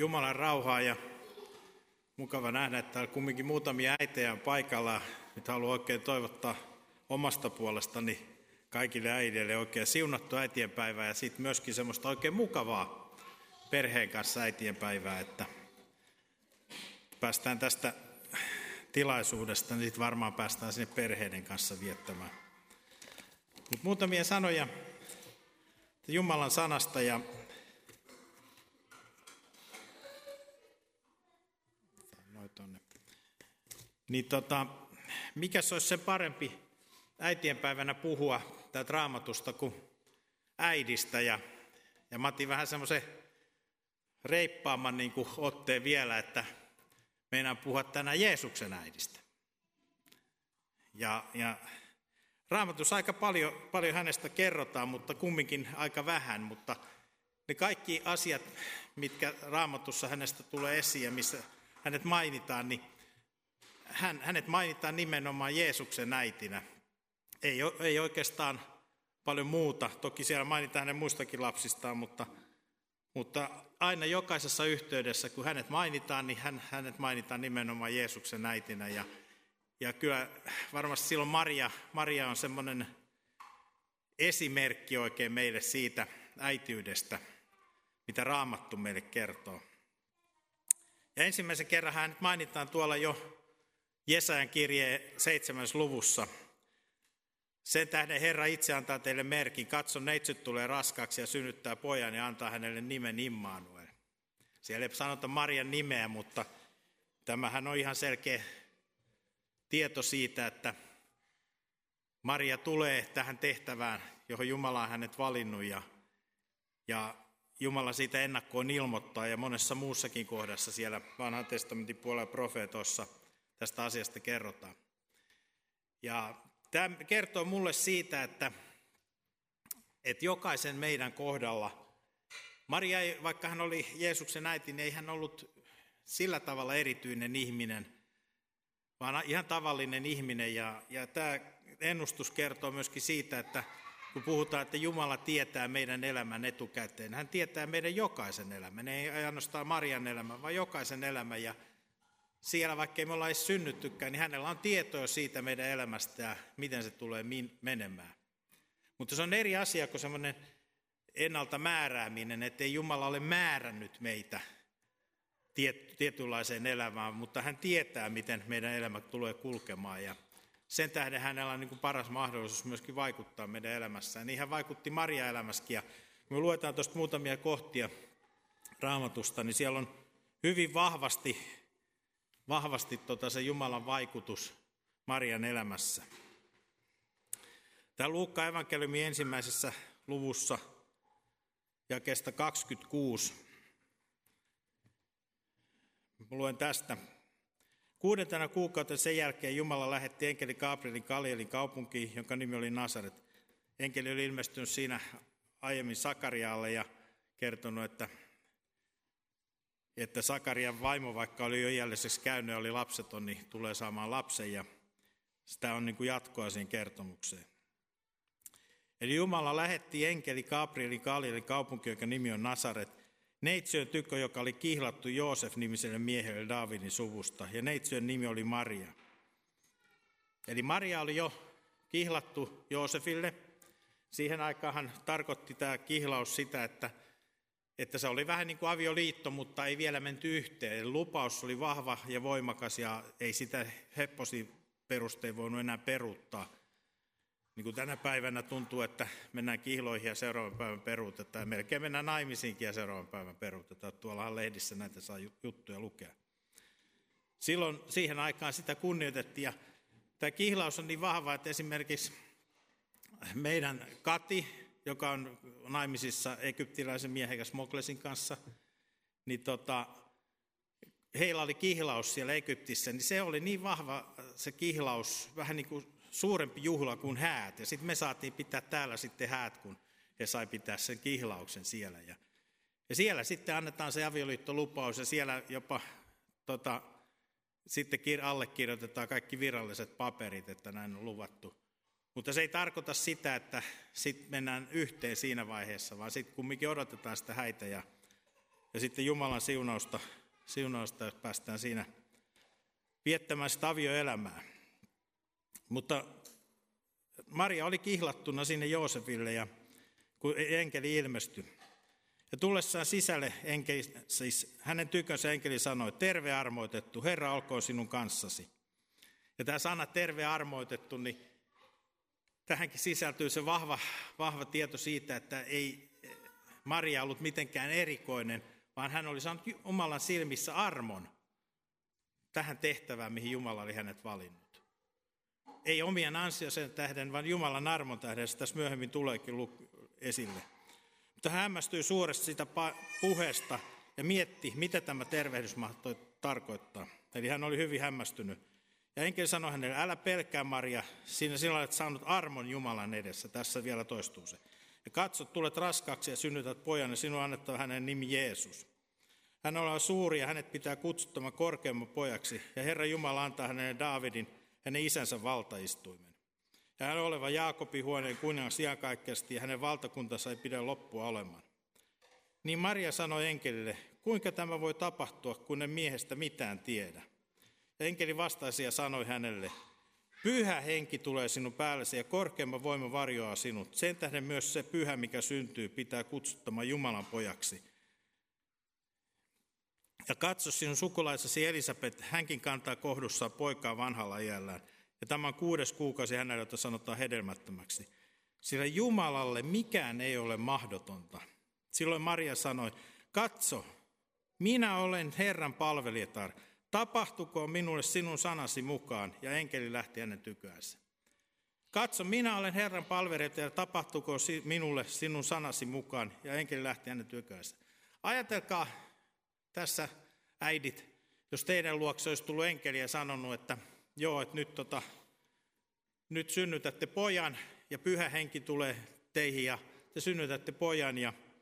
Jumalan rauhaa ja mukava nähdä, että täällä kumminkin muutamia äitejä on paikalla. Nyt haluan oikein toivottaa omasta puolestani kaikille äideille oikein siunattua äitienpäivää ja sitten myöskin semmoista oikein mukavaa perheen kanssa äitienpäivää, että päästään tästä tilaisuudesta, niin sitten varmaan päästään sinne perheiden kanssa viettämään. Mutta muutamia sanoja Jumalan sanasta ja mikäs olisi sen parempi äitienpäivänä puhua täältä Raamatusta kuin äidistä ja mä otin vähän semmoisen reippaamman niin kuin otteen vielä, että meinaan puhua tänään Jeesuksen äidistä. Ja Raamatussa aika paljon hänestä kerrotaan, mutta kumminkin aika vähän, mutta ne kaikki asiat, mitkä Raamatussa hänestä tulee esiin ja missä hänet mainitaan, niin hänet mainitaan nimenomaan Jeesuksen äitinä. Ei oikeastaan paljon muuta. Toki siellä mainitaan hänen muistakin lapsistaan, mutta aina jokaisessa yhteydessä, kun hänet mainitaan, niin hänet mainitaan nimenomaan Jeesuksen äitinä. Ja kyllä varmasti silloin Maria on semmoinen esimerkki oikein meille siitä äitiydestä, mitä Raamattu meille kertoo. Ja ensimmäisen kerran hänet mainitaan tuolla jo Jesajan kirjeen 7. luvussa. Sen tähden Herra itse antaa teille merkin. Katso, neitsyt tulee raskaaksi ja synnyttää pojan ja antaa hänelle nimen Immanuel. Siellä ei sanota Marian nimeä, mutta tämähän on ihan selkeä tieto siitä, että Maria tulee tähän tehtävään, johon Jumala on hänet valinnut ja Jumala siitä ennakkoon ilmoittaa ja monessa muussakin kohdassa siellä Vanhan testamentin puolella profeetoissa tästä asiasta kerrotaan. Ja tämä kertoo mulle siitä, että jokaisen meidän kohdalla, Maria, vaikka hän oli Jeesuksen äiti, niin ei hän ollut sillä tavalla erityinen ihminen, vaan ihan tavallinen ihminen. Ja tämä ennustus kertoo myöskin siitä, että kun puhutaan, että Jumala tietää meidän elämän etukäteen, hän tietää meidän jokaisen elämän, ei ainoastaan Marian elämän, vaan jokaisen elämän. Ja siellä, vaikka ei me olla edes synnyttykään, niin hänellä on tietoa siitä meidän elämästä ja miten se tulee menemään. Mutta se on eri asia kuin semmoinen ennalta määrääminen, että ei Jumala ole määrännyt meitä tietynlaiseen elämään, mutta hän tietää, miten meidän elämä tulee kulkemaan. Ja sen tähden hänellä on niin kuin paras mahdollisuus myöskin vaikuttaa meidän elämässään. Niin hän vaikutti Marian elämässäkin. Ja kun me luetaan tuosta muutamia kohtia Raamatusta, niin siellä on hyvin vahvasti se Jumalan vaikutus Marian elämässä. Tämä Luukkaan evankeliumin 1. luvussa jakeesta 26. Luen tästä. 6. kuukauden sen jälkeen Jumala lähetti enkeli Gabrielin Galilean kaupunkiin, jonka nimi oli Nasaret. Enkeli oli ilmestynyt siinä aiemmin Sakarialle ja kertonut, että Sakarian vaimo, vaikka oli jo iälliseksi käynyt ja oli lapseton, niin tulee saamaan lapsen. Ja sitä on niin kuin jatkoa siihen kertomukseen. Eli Jumala lähetti enkeli Gabrielin Galilean kaupunkiin, jonka nimi on Nasaret, neitsyön tykö, joka oli kihlattu Joosef-nimiselle miehelle Daavidin suvusta, ja neitsyön nimi oli Maria. Eli Maria oli jo kihlattu Joosefille. Siihen aikaan tarkoitti tämä kihlaus sitä, että se oli vähän niin kuin avioliitto, mutta ei vielä menty yhteen. Eli lupaus oli vahva ja voimakas, ja ei sitä hepposin perustein voinut enää peruuttaa. Niin kuin tänä päivänä tuntuu, että mennään kihloihin ja seuraavan päivän peruutetaan. Melkein mennään naimisiinkin ja seuraavan päivän peruutetaan. Tuollahan lehdissä näitä saa juttuja lukea. Silloin siihen aikaan sitä kunnioitettiin. Ja tämä kihlaus on niin vahva, että esimerkiksi meidän Kati, joka on naimisissa egyptiläisen miehen Smoklesin kanssa, niin heillä oli kihlaus siellä Egyptissä. Niin se oli niin vahva se kihlaus, vähän niin kuin suurempi juhla kuin häät. Ja sitten me saatiin pitää täällä sitten häät, kun he sai pitää sen kihlauksen siellä. Ja siellä sitten annetaan se avioliittolupaus ja siellä jopa sitten allekirjoitetaan kaikki viralliset paperit, että näin on luvattu. Mutta se ei tarkoita sitä, että sitten mennään yhteen siinä vaiheessa, vaan sitten kumminkin odotetaan sitä häitä ja sitten Jumalan siunausta päästään siinä viettämään sitä avioelämää. Mutta Maria oli kihlattuna sinne Joosefille, ja kun enkeli ilmestyi. Ja tullessaan sisälle hänen tykönsä enkeli sanoi, terve armoitettu, Herra olkoon sinun kanssasi. Ja tämä sana terve armoitettu, niin tähänkin sisältyy se vahva tieto siitä, että ei Maria ollut mitenkään erikoinen, vaan hän oli saanut Jumalan silmissä armon tähän tehtävään, mihin Jumala oli hänet valinnut. Ei omien ansiosen tähden, vaan Jumalan armon tähden, se tässä myöhemmin tuleekin esille. Mutta hän hämmästyi suuresti sitä puheesta ja mietti, mitä tämä tervehdys mahtoi tarkoittaa. Eli hän oli hyvin hämmästynyt. Ja enkeli sanoi hänelle, älä pelkää Maria, sinä olet saanut armon Jumalan edessä. Tässä vielä toistuu se. Ja katsot, tulet raskaaksi ja synnytät pojan, ja sinun on annettava hänen nimi Jeesus. Hän on suuri ja hänet pitää kutsuttamaan korkeamman pojaksi, ja Herra Jumala antaa hänelle Daavidin, hänen isänsä valtaistuimen. Ja hän on oleva Jaakobin huoneen kuningas iankaikkisesti, ja hänen valtakuntansa ei pidä loppua olemaan. Niin Maria sanoi enkelille, kuinka tämä voi tapahtua, kun en miehestä mitään tiedä. Ja enkeli vastasi ja sanoi hänelle, Pyhä henki tulee sinun päällesi ja korkeamman voima varjoaa sinut. Sen tähden myös se pyhä, mikä syntyy, pitää kutsuttamaan Jumalan pojaksi. Ja katso sinun sukulaisesi Elisabet, hänkin kantaa kohdussaan poikaa vanhalla iällään. Ja tämä on 6. kuukausi hänelle, jota sanotaan hedelmättömäksi. Sillä Jumalalle mikään ei ole mahdotonta. Silloin Maria sanoi, katso, minä olen Herran palvelijatar. Tapahtukoon minulle sinun sanasi mukaan, ja enkeli lähti hänen tyköänsä. Katso, minä olen Herran palvelijatar, tapahtukoon minulle sinun sanasi mukaan, ja enkeli lähti hänen tyköänsä. Ajatelkaa tässä, äidit, jos teidän luokse olisi tullut enkeli ja sanonut, että joo, että nyt synnytätte pojan, ja pyhä henki tulee teihin, ja te synnytätte pojan,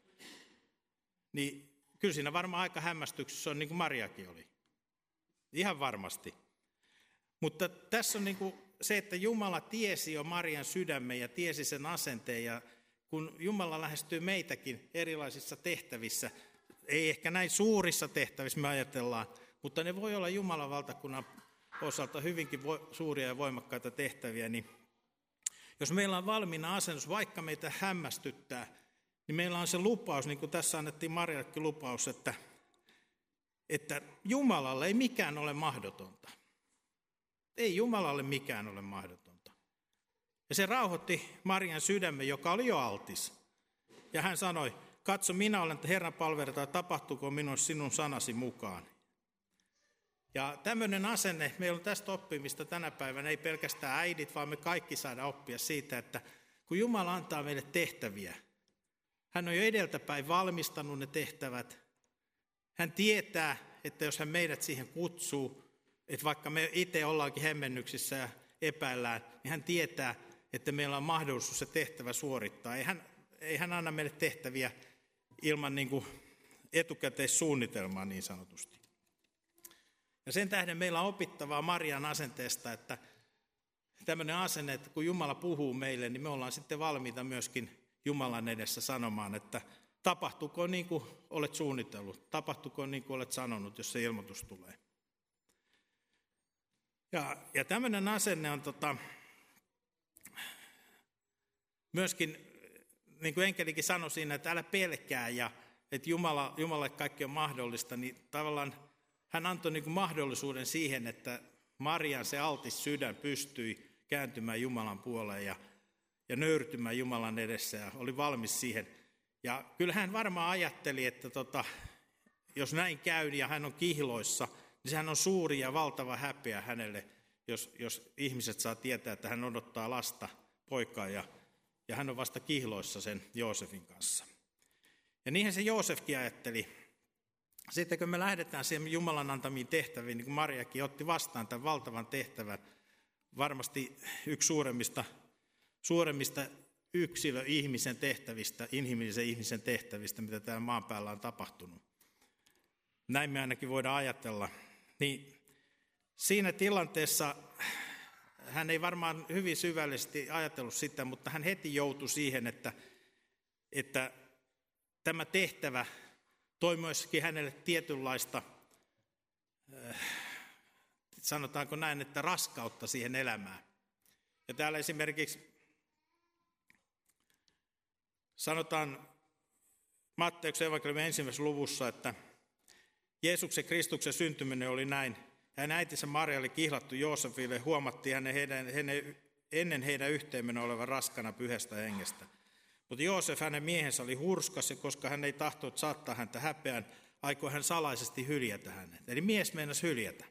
niin kyllä siinä varmaan aika hämmästyksessä on, niin kuin Mariakin oli. Ihan varmasti. Mutta tässä on niin kuin se, että Jumala tiesi jo Marian sydämen ja tiesi sen asenteen. Ja kun Jumala lähestyy meitäkin erilaisissa tehtävissä, ei ehkä näin suurissa tehtävissä me ajatellaan, mutta ne voi olla Jumalan valtakunnan osalta hyvinkin suuria ja voimakkaita tehtäviä. Niin jos meillä on valmiina asennus, vaikka meitä hämmästyttää, niin meillä on se lupaus, niin kuin tässä annettiin Mariallekin lupaus, että Jumalalle ei mikään ole mahdotonta. Ei Jumalalle mikään ole mahdotonta. Ja se rauhoitti Marian sydämen, joka oli jo altis. Ja hän sanoi, katso, minä olen Herran palvelijatar, tapahtuuko minun sinun sanasi mukaan. Ja tämmöinen asenne, meillä on tästä oppimista tänä päivänä, ei pelkästään äidit, vaan me kaikki saadaan oppia siitä, että kun Jumala antaa meille tehtäviä, hän on jo edeltäpäin valmistanut ne tehtävät. Hän tietää, että jos hän meidät siihen kutsuu, että vaikka me itse ollaankin hemmennyksissä ja epäillään, niin hän tietää, että meillä on mahdollisuus se tehtävä suorittaa. Ei hän anna meille tehtäviä ilman niin kuin etukäteissuunnitelmaa niin sanotusti. Ja sen tähden meillä on opittavaa Marian asenteesta, että tämmöinen asenne, että kun Jumala puhuu meille, niin me ollaan sitten valmiita myöskin Jumalan edessä sanomaan, että tapahtuuko niin kuin olet suunnitellut, tapahtuuko niin kuin olet sanonut, jos se ilmoitus tulee. Ja tämmöinen asenne on myöskin, niin kuin enkelikin sanoi siinä, että älä pelkää ja että Jumalalle kaikki on mahdollista, niin tavallaan hän antoi niin kuin mahdollisuuden siihen, että Marian se altis sydän pystyi kääntymään Jumalan puoleen ja nöyrtymään Jumalan edessä ja oli valmis siihen. Ja kyllä hän varmaan ajatteli, että jos näin käy ja hän on kihloissa, niin sehän on suuri ja valtava häpeä hänelle, jos ihmiset saa tietää, että hän odottaa lasta, poikaa ja hän on vasta kihloissa sen Joosefin kanssa. Ja niinhän se Joosefkin ajatteli. Sitten kun me lähdetään siihen Jumalan antamiin tehtäviin, niin kuin Mariakin otti vastaan tämän valtavan tehtävän, varmasti yksi suuremmista yksilö-ihmisen tehtävistä, inhimillisen ihmisen tehtävistä, mitä täällä maan päällä on tapahtunut. Näin me ainakin voidaan ajatella. Niin siinä tilanteessa hän ei varmaan hyvin syvällisesti ajatellut sitä, mutta hän heti joutui siihen, että tämä tehtävä toi myöskin hänelle tietynlaista, sanotaanko näin, että raskautta siihen elämään. Ja täällä esimerkiksi sanotaan Matteuksen evankeliumin 1. luvussa, että Jeesuksen Kristuksen syntyminen oli näin. Hänen äitinsä Maria oli kihlattu Joosefille, huomattiin ennen heidän yhteenmenoa olevan raskana pyhästä hengestä. Mutta Joosef, hänen miehensä, oli hurskas, ja koska hän ei tahtonut saattaa häntä häpeään, aikoi hän salaisesti hyljätä hänet. Eli mies meinasi hyljätä.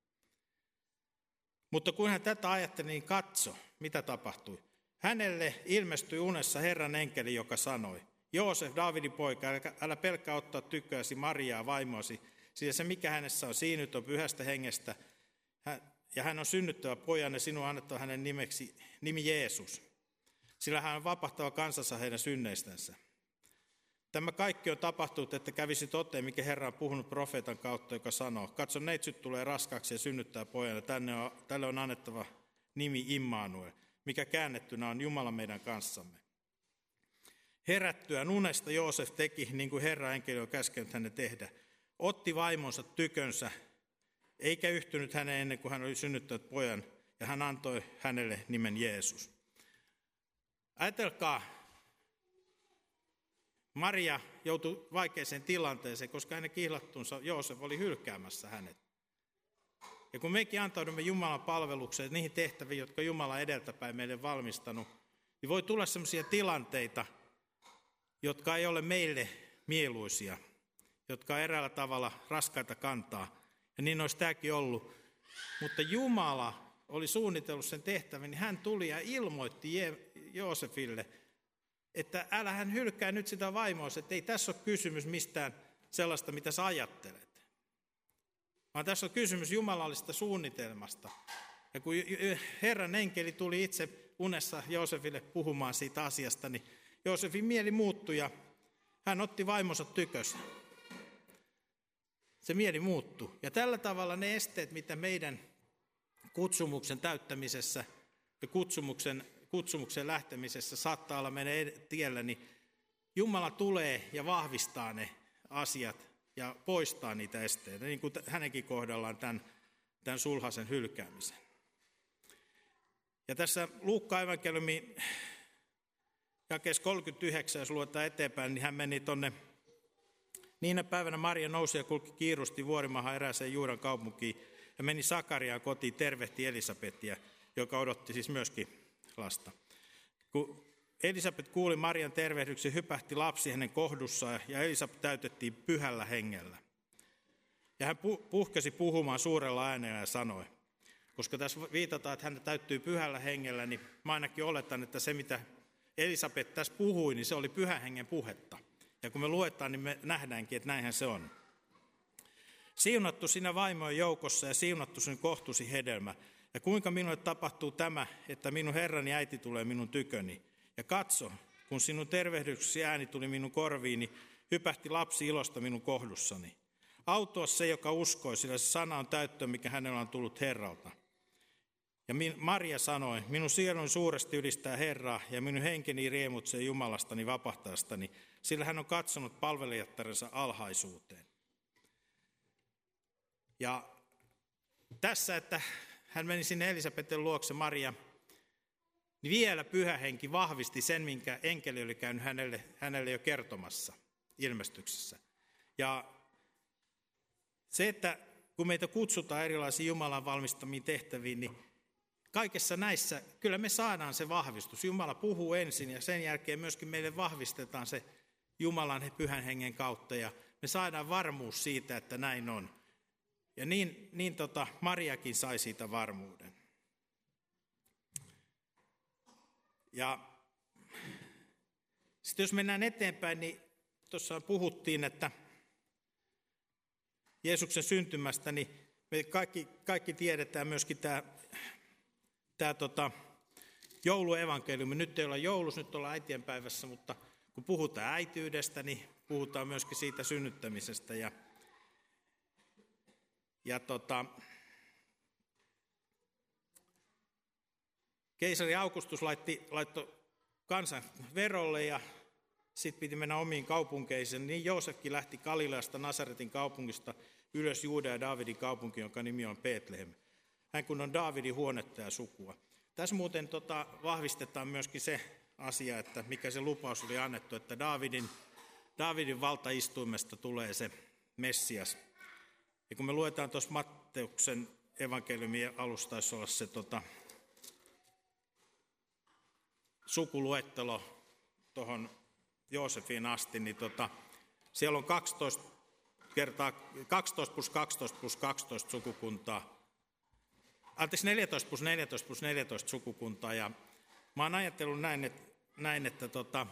Mutta kun hän tätä ajatteli, niin katso, mitä tapahtui. Hänelle ilmestyi unessa Herran enkeli, joka sanoi, Joosef, Daavidin poika, älä pelkää ottaa tyköäsi Mariaa vaimoasi, sillä se mikä hänessä on siinyt on pyhästä hengestä, ja hän on synnyttävä pojan, ja sinun annettava hänen nimi Jeesus, sillä hän on vapahtava kansansa heidän synneistänsä. Tämä kaikki on tapahtunut, että kävisi toteen, mikä Herra on puhunut profeetan kautta, joka sanoo, katso, neitsyt tulee raskaaksi ja synnyttää pojan, ja tälle on annettava nimi Immanuel, mikä käännettynä on Jumala meidän kanssamme. Herättyään unesta Joosef teki, niin kuin Herran enkeli on käskenyt hänen tehdä. Otti vaimonsa tykönsä, eikä yhtynyt häneen ennen kuin hän oli synnyttänyt pojan, ja hän antoi hänelle nimen Jeesus. Ajatelkaa, Maria joutui vaikeaseen tilanteeseen, koska hänen kihlattunsa Joosef oli hylkäämässä hänet. Ja kun mekin antaudumme Jumalan palvelukseen, niihin tehtäviin, jotka Jumala on edeltäpäin meille valmistanut, niin voi tulla sellaisia tilanteita, jotka ei ole meille mieluisia, jotka on eräällä tavalla raskaita kantaa. Ja niin olisi tämäkin ollut. Mutta Jumala oli suunnitellut sen tehtävän, niin hän tuli ja ilmoitti Joosefille, että älä hän hylkää nyt sitä vaimoasi, että ei tässä ole kysymys mistään sellaista, mitä sä ajattelet. Vaan tässä on kysymys jumalallisesta suunnitelmasta. Ja kun Herran enkeli tuli itse unessa Joosefille puhumaan siitä asiasta, niin Joosefin mieli muuttui ja hän otti vaimonsa tykössä. Se mieli muuttui. Ja tällä tavalla ne esteet, mitä meidän kutsumuksen täyttämisessä ja kutsumuksen lähtemisessä saattaa olla meidän tiellä, niin Jumala tulee ja vahvistaa ne asiat ja poistaa niitä esteitä, niin kuin hänenkin kohdallaan tämän sulhasen hylkäämisen. Ja tässä Luukkaan evankeliumin jakeessa 39, jos luetaan eteenpäin, niin hän meni tuonne. Niinä päivänä Maria nousi ja kulki kiirusti vuorimaahan erääseen Juudan kaupunkiin ja meni Sakariaan kotiin, tervehti Elisabetia, joka odotti siis myöskin lasta. Kun Elisabet kuuli Marian tervehdyksen, hypähti lapsi hänen kohdussaan ja Elisabet täytettiin pyhällä hengellä. Ja hän puhkesi puhumaan suurella äänellä ja sanoi, koska tässä viitataan, että hän täyttyy pyhällä hengellä, niin mä ainakin oletan, että se mitä Elisabet tässä puhui, niin se oli pyhän hengen puhetta. Ja kun me luetaan, niin me nähdäänkin, että näinhän se on. Siunattu sinä vaimojen joukossa ja siunattu sinun kohtusi hedelmä. Ja kuinka minulle tapahtuu tämä, että minun herrani äiti tulee minun tyköni. Ja katso, kun sinun tervehdyksesi ääni tuli minun korviini, hypähti lapsi ilosta minun kohdussani. Autua se, joka uskoi, sillä se sana on täyttö, mikä hänellä on tullut Herralta. Ja Maria sanoi, minun sieluni suuresti ylistää Herraa, ja minun henkeni riemutsee Jumalastani vapahtajastani, sillä hän on katsonut palvelijattarensa alhaisuuteen. Ja tässä, että hän meni sinne Elisabetin luokse, Maria, niin vielä Pyhä Henki vahvisti sen, minkä enkeli oli käynyt hänelle jo kertomassa ilmestyksessä. Ja se, että kun meitä kutsutaan erilaisiin Jumalan valmistamiin tehtäviin, niin kaikessa näissä kyllä me saadaan se vahvistus. Jumala puhuu ensin ja sen jälkeen myöskin meille vahvistetaan se Jumalan Pyhän Hengen kautta ja me saadaan varmuus siitä, että näin on. Ja niin Mariakin sai siitä varmuuden. Ja sitten jos mennään eteenpäin, niin tuossa puhuttiin, että Jeesuksen syntymästä, niin me kaikki tiedetään myöskin tämä jouluevankeliumi. Nyt ei olla joulussa, nyt ollaan äitienpäivässä, mutta kun puhutaan äitiydestä, niin puhutaan myöskin siitä synnyttämisestä. Keisari Augustus laittoi kansan verolle ja sitten piti mennä omiin kaupunkeisiin, niin Joosefkin lähti Galileasta Nasaretin kaupungista ylös Juudan ja Daavidin kaupunkiin, jonka nimi on Betlehem. Hän kun on Daavidin huonetta ja sukua. Tässä muuten vahvistetaan myöskin se asia, että mikä se lupaus oli annettu, että Daavidin valtaistuimesta tulee se Messias. Ja kun me luetaan tuossa Matteuksen evankeliumin alusta, taisi olla se sukuluettelo tuohon Joosefin asti, niin siellä on 12 plus 12 plus 12 sukukuntaa. 14 plus 14 plus 14 sukukuntaa. Ja mä oon ajatellut näin, että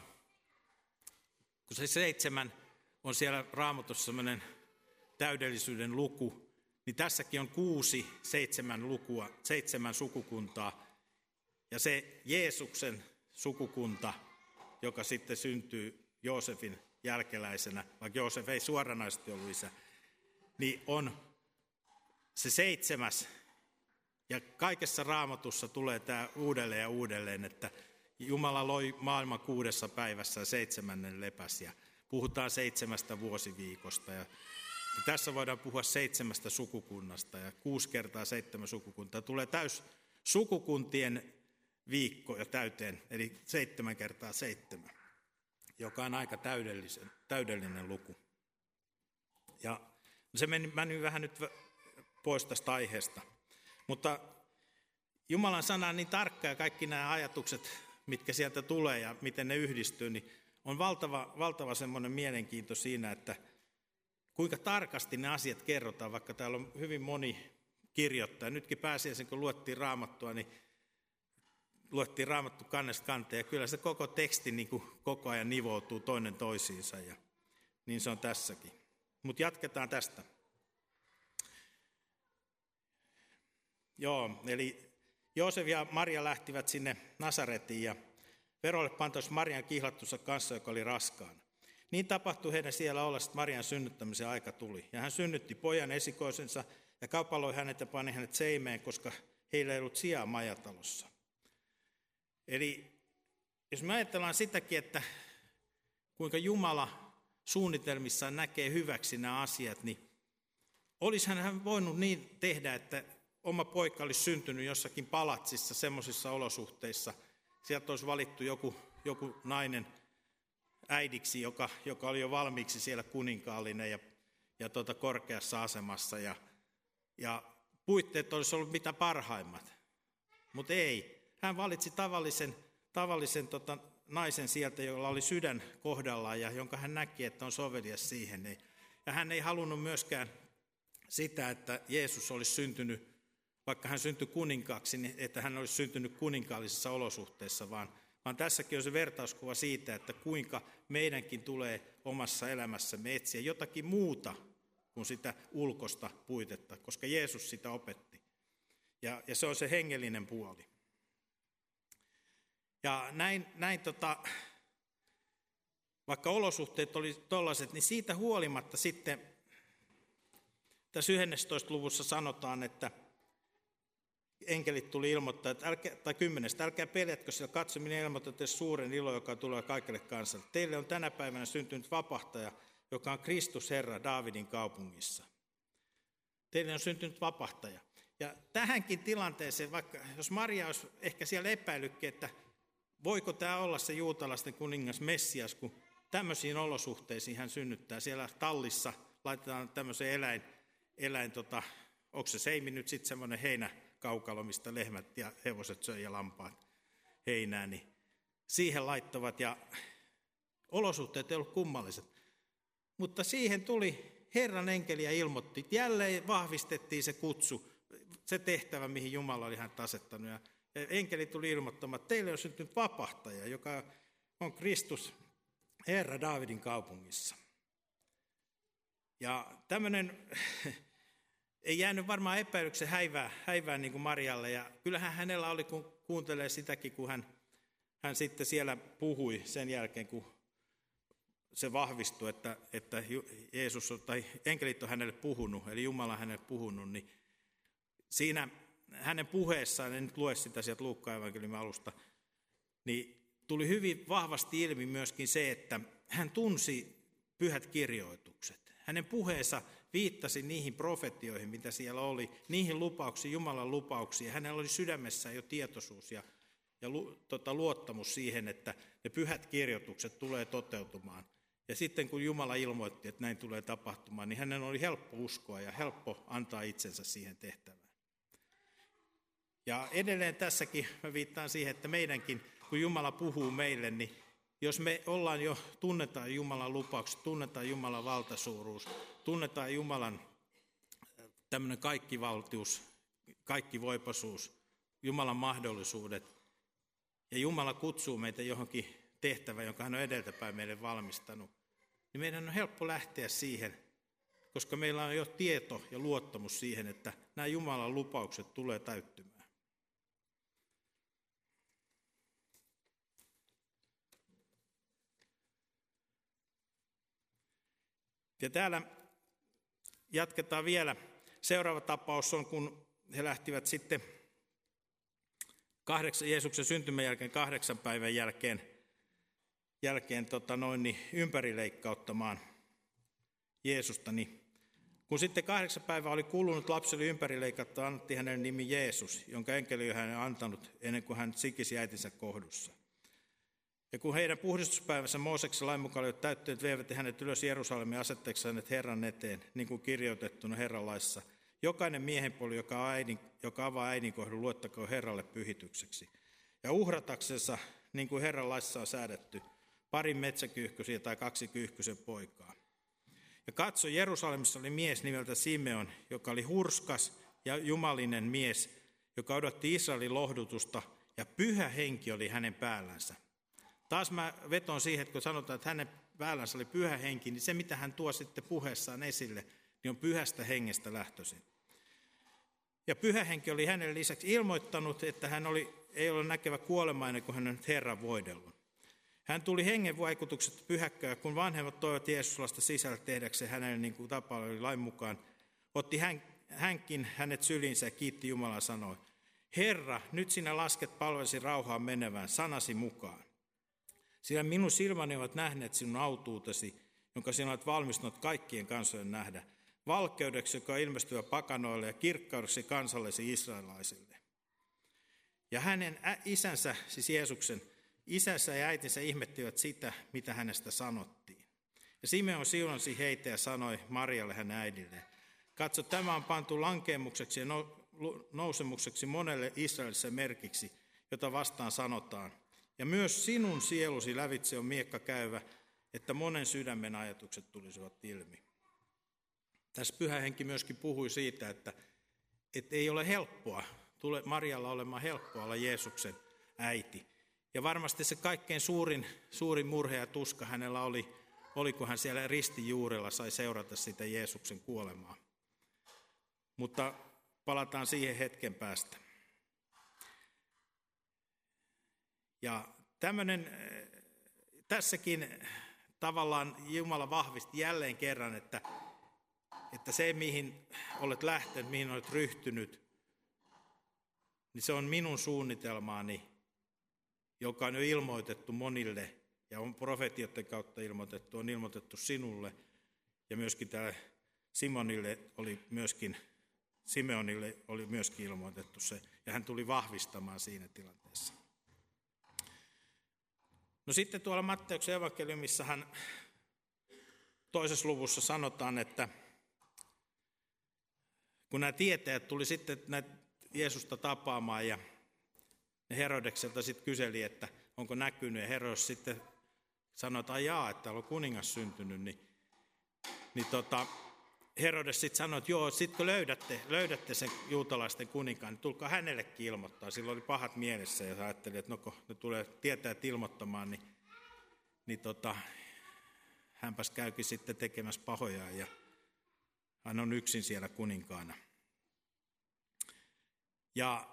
kun se 7 on siellä Raamatussa sellainen täydellisyyden luku, niin tässäkin on 6, 7 lukua, 7 sukukuntaa. Ja se Jeesuksen sukukunta, joka sitten syntyy Joosefin jälkeläisenä, vaikka Joosef ei suoranaisesti ollut isä, niin on se 7. Ja kaikessa Raamatussa tulee tämä uudelleen ja uudelleen, että Jumala loi maailman 6 päivässä ja 7 lepäsi. Ja puhutaan 7 vuosiviikosta. Ja tässä voidaan puhua 7 sukukunnasta ja 6 kertaa 7 sukukuntaa. Tulee täys sukukuntien viikko ja täyteen, eli 7 kertaa 7, joka on aika täydellinen luku. Ja se meni vähän nyt pois tästä aiheesta. Mutta Jumalan sana on niin tarkka ja kaikki nämä ajatukset, mitkä sieltä tulee ja miten ne yhdistyy, niin on valtava semmoinen mielenkiinto siinä, että kuinka tarkasti ne asiat kerrotaan, vaikka täällä on hyvin moni kirjoittaja. Nytkin pääsiäisen, kun luettiin Raamattua, niin luettiin Raamattu kannesta kanteen, ja kyllä se koko teksti niin kuin koko ajan nivoutuu toinen toisiinsa, ja niin se on tässäkin. Mutta jatketaan tästä. Joo, eli Joosef ja Maria lähtivät sinne Nasaretiin, ja verolle pantoisi Marian kihlattunsa kanssa, joka oli raskaana. Niin tapahtui heidän siellä ollessa, että Marian synnyttämisen aika tuli. Ja hän synnytti pojan esikoisensa ja kaupaloi hänet ja pani hänet seimeen, koska heillä ei ollut sijaa majatalossa. Eli jos me ajatellaan sitäkin, että kuinka Jumala suunnitelmissaan näkee hyväksi nämä asiat, niin olisihan hän voinut niin tehdä, että oma poika olisi syntynyt jossakin palatsissa semmoisissa olosuhteissa. Sieltä olisi valittu joku nainen äidiksi, joka oli jo valmiiksi siellä kuninkaallinen ja korkeassa asemassa. Ja puitteet olisi ollut mitä parhaimmat. Mutta ei. Hän valitsi tavallisen naisen sieltä, jolla oli sydän kohdallaan ja jonka hän näki, että on sovelias siihen. Ja hän ei halunnut myöskään sitä, että Jeesus olisi syntynyt, vaikka hän syntyi kuninkaaksi, niin että hän olisi syntynyt kuninkaallisissa olosuhteissa, vaan tässäkin on se vertauskuva siitä, että kuinka meidänkin tulee omassa elämässämme etsiä jotakin muuta kuin sitä ulkosta puitetta, koska Jeesus sitä opetti. Ja se on se hengellinen puoli. Ja näin vaikka olosuhteet oli tollaiset, niin siitä huolimatta sitten tässä 11. luvussa sanotaan, että enkelit tuli ilmoittaa, että 10. Älkää peljätkö, sillä katso, minä ilmoitatte suuren ilo, joka tulee kaikille kansalle. Teille on tänä päivänä syntynyt vapahtaja, joka on Kristus Herra Daavidin kaupungissa. Teille on syntynyt vapahtaja. Ja tähänkin tilanteeseen, vaikka jos Maria olisi ehkä siellä epäillytkin, että voiko tämä olla se juutalaisten kuningas Messias, kun tämmöisiin olosuhteisiin hän synnyttää. Siellä tallissa laitetaan tämmöisen onko se seimi nyt sitten semmoinen heinäkaukalo, mistä lehmät ja hevoset söi ja lampaat heinää, niin siihen laittavat ja olosuhteet ei ollut kummalliset. Mutta siihen tuli Herran enkeli ja ilmoitti, että jälleen vahvistettiin se kutsu, se tehtävä, mihin Jumala oli häntä asettanut. Ja enkeli tuli ilmoittamaan, että teille on syntynyt vapahtaja, joka on Kristus Herra Daavidin kaupungissa. Ja tämmöinen ei jäänyt varmaan epäilyksen häivää niin kuin Marialle. Ja kyllähän hänellä oli, kun kuuntelee sitäkin, kun hän sitten siellä puhui sen jälkeen, kun se vahvistui, että Jeesus tai enkelit on hänelle puhunut, eli Jumala on hänelle puhunut, niin siinä hänen puheessaan, en nyt lue sitä sieltä Luukkaan evankeliumin alusta, niin tuli hyvin vahvasti ilmi myöskin se, että hän tunsi pyhät kirjoitukset. Hänen puheensa viittasi niihin profetioihin, mitä siellä oli, niihin lupauksiin, Jumalan lupauksiin. Hänellä oli sydämessään jo tietoisuus ja luottamus siihen, että ne pyhät kirjoitukset tulee toteutumaan. Ja sitten kun Jumala ilmoitti, että näin tulee tapahtumaan, niin hänen oli helppo uskoa ja helppo antaa itsensä siihen tehtävään. Ja edelleen tässäkin mä viittaan siihen, että meidänkin, kun Jumala puhuu meille, niin jos me tunnetaan Jumalan lupaukset, tunnetaan Jumalan valtasuuruus, tunnetaan Jumalan tämmöinen kaikkivaltius, kaikkivoipaisuus, Jumalan mahdollisuudet, ja Jumala kutsuu meitä johonkin tehtävään, jonka hän on edeltäpäin meille valmistanut, niin meidän on helppo lähteä siihen, koska meillä on jo tieto ja luottamus siihen, että nämä Jumalan lupaukset tulee täyttymään. Ja täällä jatketaan vielä. Seuraava tapaus on, kun he lähtivät sitten Jeesuksen syntymän jälkeen 8 päivän jälkeen ympärileikkauttamaan Jeesusta. Niin kun sitten 8 päivää oli kulunut, lapsi oli ympärileikattu, annettiin hänen nimi Jeesus, jonka enkeli oli hänen antanut ennen kuin hän sikisi äitinsä kohdussa. Ja kun heidän puhdistuspäivänsä Mooseksen lain mukaan olivat täyttyneet, veivät hänet ylös Jerusalemin asetteeksi hänet Herran eteen, niin kuin kirjoitettuna Herran laissa. Jokainen miehenpuoli, joka avaa äidin kohdun, luettakoon Herralle pyhitykseksi. Ja uhrataksensa, niin kuin Herran laissa on säädetty, 2 metsäkyyhkysiä tai 2 kyyhkysen poikaa. Ja katso, Jerusalemissa oli mies nimeltä Simeon, joka oli hurskas ja jumalinen mies, joka odotti Israelin lohdutusta, ja pyhä henki oli hänen päällänsä. Taas mä vetoon siihen, että kun sanotaan, että hänen päällänsä oli pyhä henki, niin se mitä hän tuo sitten puheessaan esille, niin on pyhästä hengestä lähtöisin. Ja pyhä henki oli hänelle lisäksi ilmoittanut, että hän ei ole näkevä kuolemainen, kun hän on Herran voidellut. Hän tuli hengen vaikutuksesta pyhäkköä, kun vanhemmat toivat Jeesuslasta sisälle tehdäkseen hänelle niin kuin tapana oli lain mukaan. Otti hänkin hänet syliinsä ja kiitti Jumalaa sanoi, Herra, nyt sinä lasket palvelisi rauhaan menevään sanasi mukaan. Sillä minun silmäni ovat nähneet sinun autuutesi, jonka sinä olet valmistunut kaikkien kansojen nähdä, valkeudeksi, joka on ilmestyvä pakanoille ja kirkkaudeksi kansallesi israelaisille. Ja hänen isänsä, siis Jeesuksen, isänsä ja äitinsä ihmettivät sitä, mitä hänestä sanottiin. Ja Simeon siunasi heitä ja sanoi Marialle hänen äidilleen, katso, tämä on pantu lankeemukseksi ja nousemukseksi monelle Israelissa merkiksi, jota vastaan sanotaan. Ja myös sinun sielusi lävitse on miekka käyvä, että monen sydämen ajatukset tulisivat ilmi. Tässä Pyhä Henki myöskin puhui siitä, että ei ole helppoa, tule Marialla olemaan helppoa olla Jeesuksen äiti. Ja varmasti se kaikkein suurin murhe ja tuska hänellä oli, kun hän siellä ristin juurella sai seurata sitä Jeesuksen kuolemaa. Mutta palataan siihen hetken päästä. Ja tässäkin tavallaan Jumala vahvisti jälleen kerran, että se mihin olet lähtenyt, mihin olet ryhtynyt, niin se on minun suunnitelmaani, joka on jo ilmoitettu monille ja on profetioiden kautta ilmoitettu, on ilmoitettu sinulle ja myöskin täällä Simeonille oli myöskin ilmoitettu se ja hän tuli vahvistamaan siinä tilanteessa. No sitten tuolla Matteuksen evankeliumissahan 2. luvussa sanotaan, että kun nämä tietäjät tuli sitten näitä Jeesusta tapaamaan ja ne Herodekselta sitten kyseli, että onko näkynyt ja Herodes sitten sanoi, että täällä on kuningas syntynyt, niin Herodes sitten sanoi, että joo, sitten kun löydätte sen juutalaisten kuninkaan, niin tulkaa hänellekin ilmoittaa. Silloin oli pahat mielessä ja ajatteli, että kun ne tulee tietäjät ilmoittamaan, niin hänpäs käykin sitten tekemässä pahoja ja hän on yksin siellä kuninkaana. Ja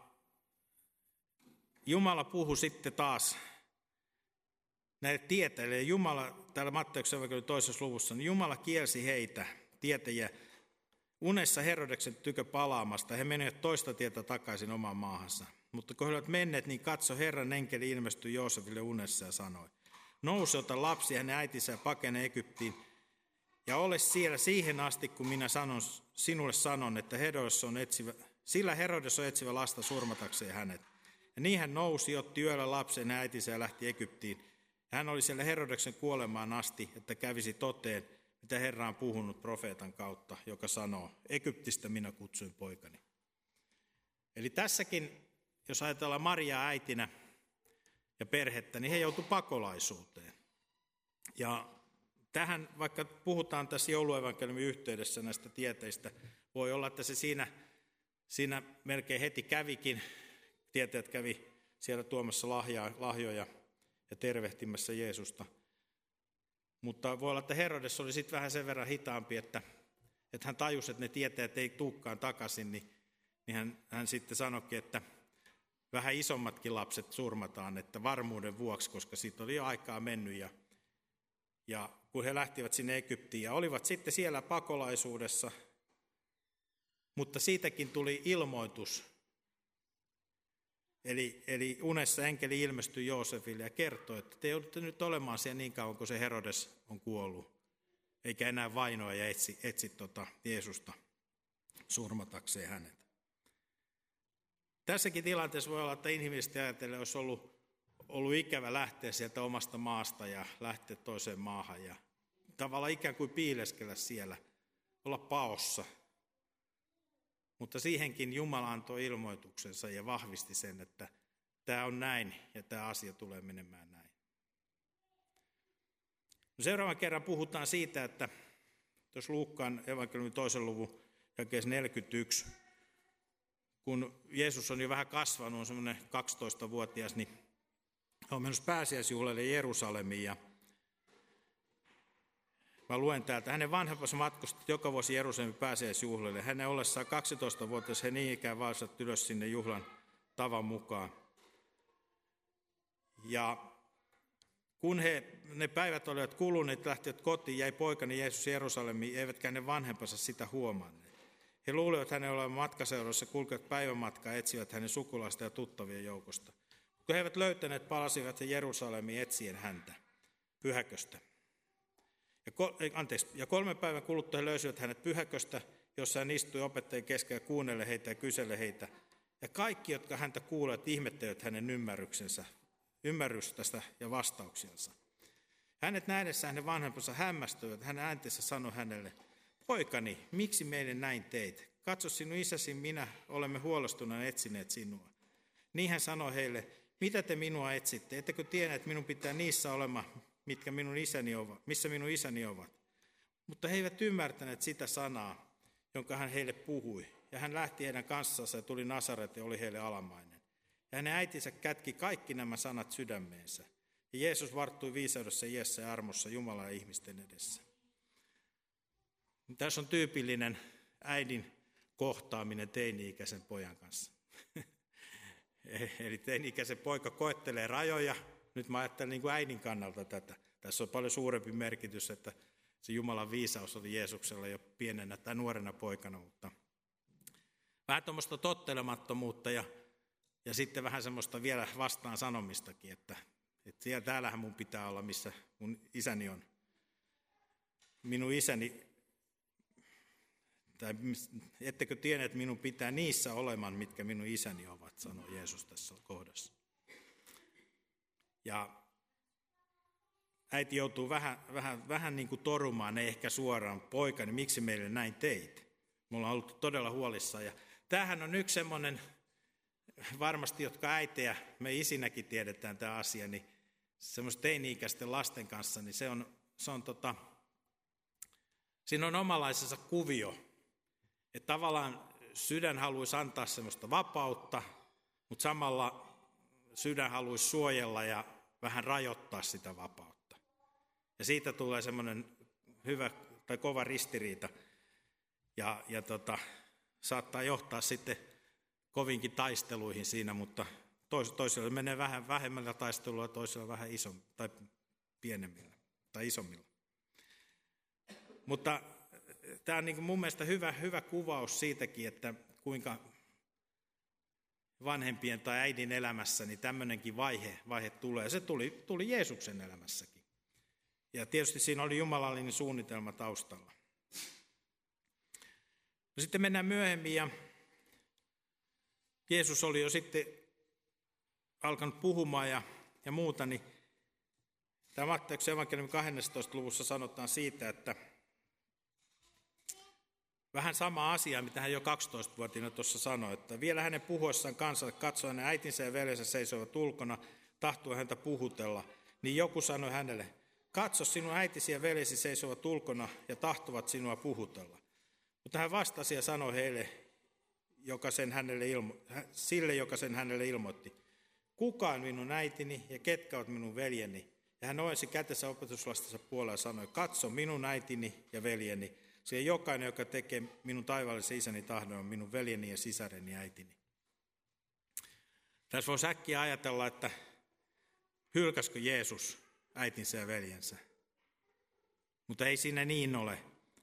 Jumala puhui sitten taas näille tietäjille. Jumala, täällä Matteuksen evankeliumin 2. luvussa, niin Jumala kielsi heitä, tietäjiä, unessa Herodeksen tykö palaamasta. He menivät toista tietä takaisin omaan maahansa. Mutta kun he olivat menneet, niin katso, Herran enkeli ilmestyi Joosefille unessa ja sanoi, nouse, ota lapsi ja hänen äitinsä ja pakene Egyptiin. Ja ole siellä siihen asti, kun minä sinulle sanon, että sillä Herodes on etsivä lasta surmatakseen hänet. Ja niin hän nousi, otti yöllä lapsen ja äitinsä ja lähti Egyptiin. Ja hän oli siellä Herodeksen kuolemaan asti, että kävisi toteen, mitä Herra on puhunut profeetan kautta, joka sanoo, Egyptistä minä kutsuin poikani. Eli tässäkin, jos ajatellaan Mariaa äitinä ja perhettä, niin he joutuivat pakolaisuuteen. Ja tähän, vaikka puhutaan tässä jouluevankeliumin yhteydessä näistä tieteistä, voi olla, että se siinä melkein heti kävikin. Tietäjät kävi siellä tuomassa lahjoja ja tervehtimässä Jeesusta. Mutta voi olla, että Herodes oli sitten vähän sen verran hitaampi, että hän tajusi, että ne tietäjät ei tulekaan takaisin, niin hän sitten sanoikin, että vähän isommatkin lapset surmataan, että varmuuden vuoksi, koska siitä oli jo aikaa mennyt. Ja kun he lähtivät sinne Egyptiin ja olivat sitten siellä pakolaisuudessa, mutta siitäkin tuli ilmoitus. Eli unessa enkeli ilmestyi Joosefille ja kertoi, että te joudutte nyt olemaan siellä niin kauan, kun se Herodes on kuollut, eikä enää vainoa ja etsi Jeesusta surmatakseen hänet. Tässäkin tilanteessa voi olla, että inhimillisesti ajatellen olisi ollut ikävä lähteä sieltä omasta maasta ja lähteä toiseen maahan ja tavallaan ikään kuin piileskellä siellä, olla paossa. Mutta siihenkin Jumala antoi ilmoituksensa ja vahvisti sen, että tämä on näin ja tämä asia tulee menemään näin. No seuraavan kerran puhutaan siitä, että jos Luukkaan evankeliumin 2. luvun jakeessa 41, kun Jeesus on jo vähän kasvanut, on semmoinen 12-vuotias, niin on menossa pääsiäisjuhlalle Jerusalemiin ja mä luen täältä. Hänen vanhempansa matkustivat joka vuosi Jerusalemin pääsiäisjuhlille. Hänen ollessaan 12-vuotias he niin ikään vaelsivat ylös sinne juhlan tavan mukaan. Ja kun ne päivät olivat kuluneet, lähtivät kotiin, jäi poikani Jeesus Jerusalemiin, eivätkä hänen vanhempansa sitä huomanneet. He luulivat hänen olevan matkaseurassa, kulkivat päivämatkaa, etsivät hänen sukulaista ja tuttavien joukosta. Kun he eivät löytäneet, palasivat he Jerusalemiin etsien häntä pyhäköstä. Ja 3 päivän kuluttua he löysivät hänet pyhäköstä, jossa hän istui opettajien keskellä ja kuunnelle heitä ja kyselle heitä. Ja kaikki, jotka häntä kuulevat, ihmettelivät hänen ymmärrystästä ja vastauksiansa. Hänet nähdessä hänen vanhempansa hämmästyivät, hänen äänteensä sanoi hänelle, poikani, miksi meille näin teit? Katso sinun isäsi, minä olemme huolestuneena etsineet sinua. Niin hän sanoi heille, mitä te minua etsitte? Ettekö tiedä, että minun pitää niissä olemaan, missä minun isäni ovat? Mutta he eivät ymmärtäneet sitä sanaa, jonka hän heille puhui. Ja hän lähti heidän kanssansa ja tuli Nasaret ja oli heille alamainen. Ja hänen äitinsä kätki kaikki nämä sanat sydämeensä. Ja Jeesus varttui viisaudessa, iässä ja armossa Jumalan ja ihmisten edessä. Tässä on tyypillinen äidin kohtaaminen teini-ikäisen pojan kanssa. Eli teini-ikäisen poika koettelee rajoja. Nyt mä ajattelen niin kuin äidin kannalta tätä. Tässä on paljon suurempi merkitys, että se Jumalan viisaus oli Jeesuksella jo pienenä tai nuorena poikana. Mutta vähän tuommoista tottelemattomuutta ja sitten vähän semmoista vielä vastaan sanomistakin, että siellä täällähän mun pitää olla, missä mun isäni on. Minun isäni, tai ettekö tiedä, että minun pitää niissä olemaan, mitkä minun isäni ovat, sanoi Jeesus tässä kohdassa. Ja äiti joutuu vähän niin kuin torumaan, ei ehkä suoraan, poikani, miksi meille näin teit? Me ollaan ollut todella huolissaan. Ja tämähän on yksi semmoinen, varmasti jotka äitejä, me isinäkin tiedetään tämä asia, niin semmoisten teini-ikäisten lasten kanssa, niin siinä on omanlaisensa kuvio. Että tavallaan sydän haluaisi antaa semmoista vapautta, mutta samalla sydän haluaisi suojella ja vähän rajoittaa sitä vapautta. Ja siitä tulee semmoinen hyvä tai kova ristiriita ja saattaa johtaa sitten kovinkin taisteluihin siinä, mutta toisella menee vähän vähemmällä taistelua, toisella vähän tai pienemmillä tai isommilla. Mutta tämä on niin mun mielestä hyvä kuvaus siitäkin, että kuinka vanhempien tai äidin elämässä niin tämmöinenkin vaihe tulee. Se tuli Jeesuksen elämässäkin. Ja tietysti siinä oli jumalallinen suunnitelma taustalla. No sitten mennään myöhemmin ja Jeesus oli jo sitten alkanut puhumaan ja muuta, niin tämä Matteuksen evankeliumin 12. luvussa sanotaan siitä, että vähän sama asia, mitä hän jo 12-vuotiaana tuossa sanoi, että vielä hänen puhuessaan kansalle katsoi hänen äitinsä ja veljensä seisoivat ulkona, tahtoi häntä puhutella, niin joku sanoi hänelle, katso sinun äitisi ja veljesi seisovat ulkona ja tahtovat sinua puhutella. Mutta hän vastasi ja sanoi sille, joka sen hänelle ilmoitti, kuka on minun äitini ja ketkä ovat minun veljeni? Ja hän ojensi kätensä opetuslastensa puolella ja sanoi, katso minun äitini ja veljeni, sillä jokainen, joka tekee minun taivaallisen isäni tahdon, on minun veljeni ja sisareni ja äitini. Tässä voisi äkkiä ajatella, että hylkäskö Jeesus äitinsä ja veljensä? Mutta ei siinä niin ole.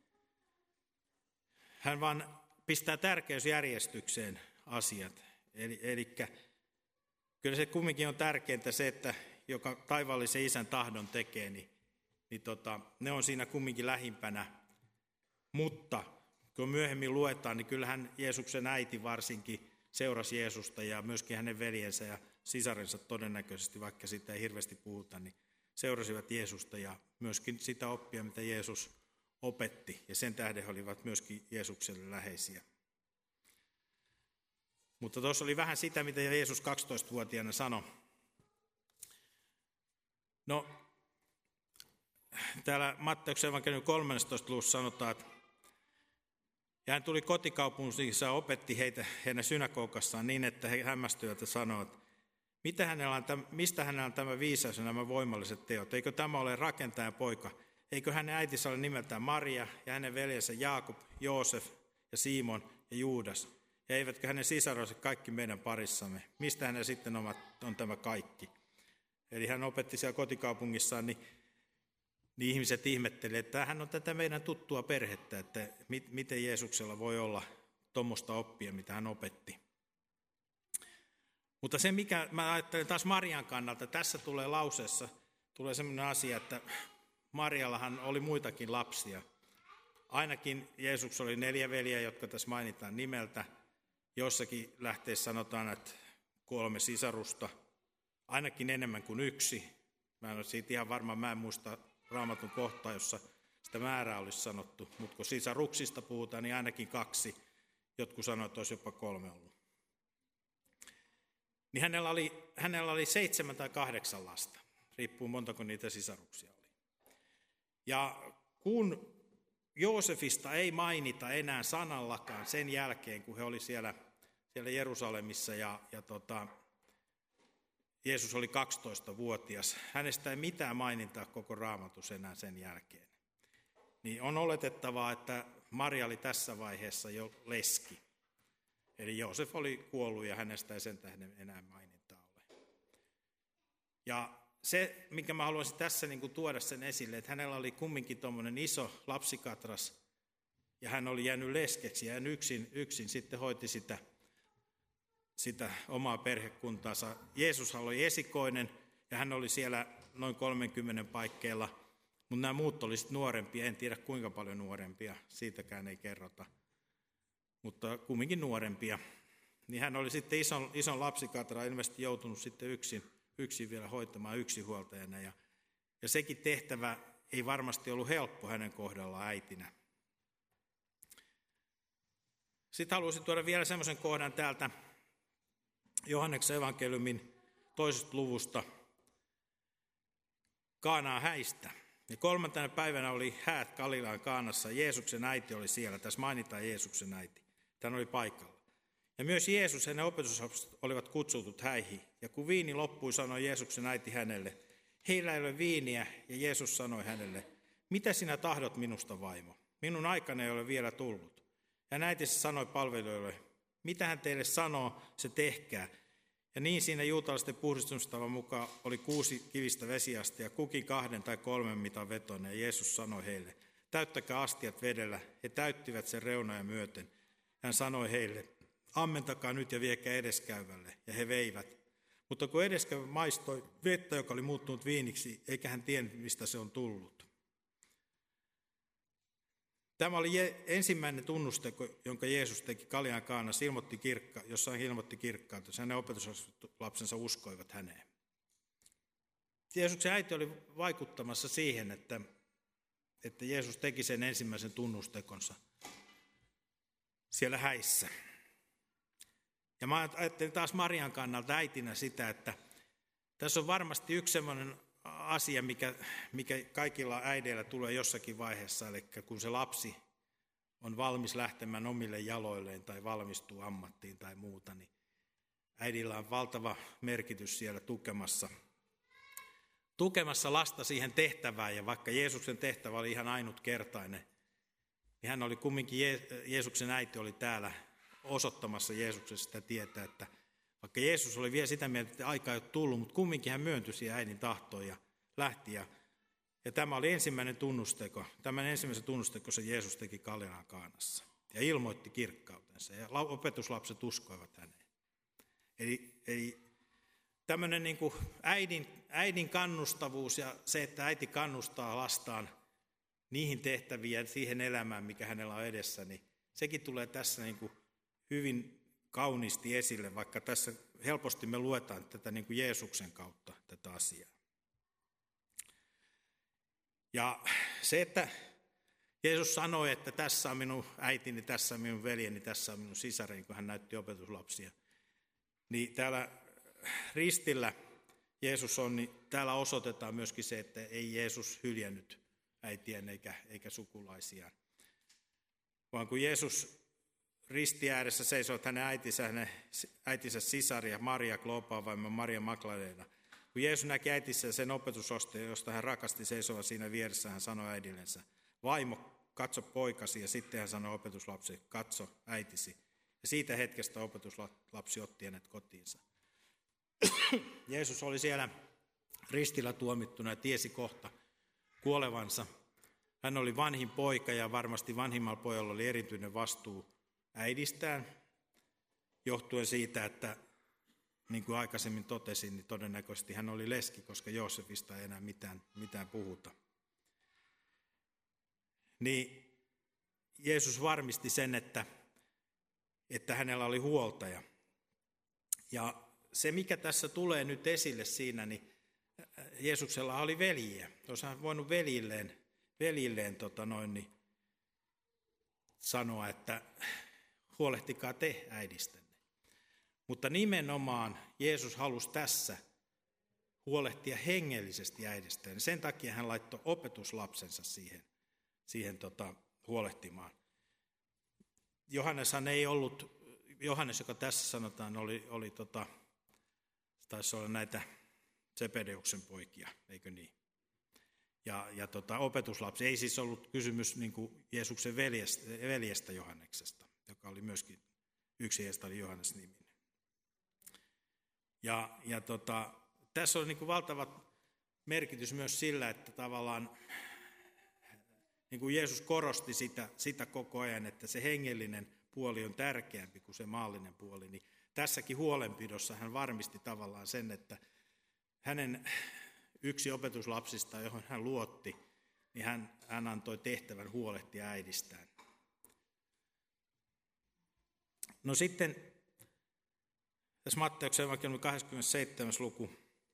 Hän vaan pistää tärkeysjärjestykseen asiat. Eli kyllä se kumminkin on tärkeintä se, että joka taivaallisen isän tahdon tekee, niin ne on siinä kumminkin lähimpänä. Mutta kun myöhemmin luetaan, niin kyllähän Jeesuksen äiti varsinkin seurasi Jeesusta ja myöskin hänen veljensä ja sisarensa todennäköisesti, vaikka siitä ei hirveästi puhuta, niin seurasivat Jeesusta ja myöskin sitä oppia, mitä Jeesus opetti. Ja sen tähden he olivat myöskin Jeesukselle läheisiä. Mutta tuossa oli vähän sitä, mitä Jeesus 12-vuotiaana sanoi. No, täällä Matteuksen evankeliumin 13. luvussa sanotaan, että ja hän tuli kotikaupunkiinsa ja opetti heitä heidän synagogassaan niin, että he hämmästyivät ja sanoivat, mistä hänellä on tämä viisaus ja nämä voimalliset teot? Eikö tämä ole rakentajan poika? Eikö hänen äitinsä ole nimeltään Maria ja hänen veljensä Jaakob, Joosef ja Simon ja Juudas? Ja eivätkö hänen sisaronsa kaikki meidän parissamme? Mistä hänellä sitten on tämä kaikki? Eli hän opetti siellä kotikaupungissaan, niin ihmiset ihmettelivät, että hän on tätä meidän tuttua perhettä, että miten Jeesuksella voi olla tuommoista oppia, mitä hän opetti. Mutta se, mikä mä ajattelen taas Marian kannalta, tässä lauseessa tulee sellainen asia, että Mariallahan oli muitakin lapsia. Ainakin Jeesuksella oli 4 veljeä, jotka tässä mainitaan nimeltä. Jossakin lähteessä sanotaan, että 3 sisarusta, ainakin enemmän kuin 1. Mä en ole siitä ihan varma, mä en muista Raamatun kohtaa, jossa sitä määrää olisi sanottu. Mutta kun sisaruksista puhutaan, niin ainakin 2. Jotkut sanoivat, että olisi jopa 3 ollut. Niin hänellä oli 7 tai 8 lasta. Riippuu montako niitä sisaruksia oli. Ja kun Joosefista ei mainita enää sanallakaan sen jälkeen, kun he oli siellä Jerusalemissa ja Jeesus oli 12-vuotias. Hänestä ei mitään mainintaa koko Raamatussa enää sen jälkeen. Niin on oletettavaa, että Maria oli tässä vaiheessa jo leski. Eli Joosef oli kuollut ja hänestä ei sen tähden enää mainintaa ole. Ja se, minkä mä haluaisin tässä tuoda sen esille, että hänellä oli kumminkin tuommoinen iso lapsikatras ja hän oli jäänyt leskeksi ja hän yksin sitten hoiti sitä omaa perhekuntaansa. Jeesus oli esikoinen ja hän oli siellä noin 30 paikkeilla, mutta nämä muut olisivat nuorempia, en tiedä kuinka paljon nuorempia, siitäkään ei kerrota, mutta kumminkin nuorempia. Niin hän oli sitten ison lapsikatran ilmeisesti joutunut sitten yksin vielä hoitamaan yksinhuoltajana ja sekin tehtävä ei varmasti ollut helppo hänen kohdallaan äitinä. Sitten haluaisin tuoda vielä semmoisen kohdan täältä Johanneksen evankeliumin 2. luvusta Kaanaan häistä. Ja 3. päivänä oli häät Galilean Kaanassa. Jeesuksen äiti oli siellä. Tässä mainitaan Jeesuksen äiti. Hän oli paikalla. Ja myös Jeesus ja hänen opetuslapset olivat kutsutut häihin. Ja kun viini loppui, sanoi Jeesuksen äiti hänelle, heillä ei ole viiniä. Ja Jeesus sanoi hänelle, mitä sinä tahdot minusta, vaimo? Minun aikani ei ole vielä tullut. Ja äitinsä sanoi palvelijoille, mitä hän teille sanoo, se tehkää. Ja niin siinä juutalaisten puhdistustavan mukaan oli 6 kivistä vesiastia, kukin 2 tai 3 mitan vetoinen. Ja Jeesus sanoi heille, täyttäkää astiat vedellä. He täyttivät sen reunoja myöten. Hän sanoi heille, ammentakaa nyt ja viekää edeskäyvälle. Ja he veivät. Mutta kun edeskäyvä maistoi vettä, joka oli muuttunut viiniksi, eikä hän tiennyt, mistä se on tullut. Tämä oli ensimmäinen tunnusteko, jonka Jeesus teki Galilean Kaanassa, jossa hän ilmoitti kirkkautta, että hänen opetuslapsensa uskoivat häneen. Jeesuksen äiti oli vaikuttamassa siihen, että Jeesus teki sen ensimmäisen tunnustekonsa siellä häissä. Ja mä ajattelin taas Marian kannalta äitinä sitä, että tässä on varmasti yksi sellainen asia, mikä kaikilla äideillä tulee jossakin vaiheessa, eli kun se lapsi on valmis lähtemään omille jaloilleen tai valmistuu ammattiin tai muuta, niin äidillä on valtava merkitys siellä tukemassa lasta siihen tehtävään. Ja vaikka Jeesuksen tehtävä oli ihan ainutkertainen, niin hän oli kumminkin, Jeesuksen äiti oli täällä osoittamassa Jeesuksesta sitä tietä, että vaikka Jeesus oli vielä sitä mieltä, että aika ei ole tullut, mutta kumminkin hän myöntyi siihen äidin tahtoon ja lähti. Ja tämä oli ensimmäinen tunnusteko. Tämän ensimmäisen tunnusteko se Jeesus teki Galilean Kaanassa ja ilmoitti kirkkautensa. Ja opetuslapset uskoivat häneen. Eli tämmöinen niin kuin äidin kannustavuus ja se, että äiti kannustaa lastaan niihin tehtäviin ja siihen elämään, mikä hänellä on edessä, niin sekin tulee tässä niin kuin hyvin kauniisti esille, vaikka tässä helposti me luetaan tätä niin kuin Jeesuksen kautta tätä asiaa. Ja se, että Jeesus sanoi, että tässä on minun äitini, tässä on minun veljeni, tässä on minun sisareni, kun hän näytti opetuslapsia, niin täällä ristillä Jeesus on, niin täällä osoitetaan myöskin se, että ei Jeesus hyljännyt äitien eikä sukulaisiaan, vaan kun Jeesus risti ääressä seisovat hänen äitinsä sisaria, Maria Kloopaavaimman, Maria Magdalena. Kun Jeesus näki äitinsä sen opetusosteen, josta hän rakasti seisova siinä vieressä, hän sanoi äidillensä, vaimo, katso poikasi, ja sitten hän sanoi opetuslapselle, katso äitisi. Ja siitä hetkestä opetuslapsi otti hänet kotiinsa. Jeesus oli siellä ristillä tuomittuna ja tiesi kohta kuolevansa. Hän oli vanhin poika ja varmasti vanhimmalla pojalla oli erityinen vastuu äidistään, johtuen siitä, että niin kuin aikaisemmin totesin, niin todennäköisesti hän oli leski, koska Joosefista ei enää mitään puhuta. Niin Jeesus varmisti sen, että hänellä oli huoltaja. Ja se, mikä tässä tulee nyt esille siinä, niin Jeesuksella oli veljiä. Olisi hän voinut veljilleen niin sanoa, että huolehtikaa te äidistänne. Mutta nimenomaan Jeesus halusi tässä huolehtia hengellisesti äidistään. Sen takia hän laittoi opetuslapsensa siihen huolehtimaan. Johannes, joka tässä sanotaan, taisi olla näitä Zebedeuksen poikia, eikö niin? Ja opetuslapsi. Ei siis ollut kysymys niin kuin Jeesuksen veljestä Johanneksesta, joka oli myöskin, yksi heistä oli Johannes niminen. Ja tässä on niin kuin valtava merkitys myös sillä, että tavallaan niin kuin Jeesus korosti sitä koko ajan, että se hengellinen puoli on tärkeämpi kuin se maallinen puoli, niin tässäkin huolenpidossa hän varmisti tavallaan sen, että hänen yksi opetuslapsista, johon hän luotti, niin hän antoi tehtävän huolehtia äidistään. No sitten tässä Matteuksen evankeliumin 27. luku,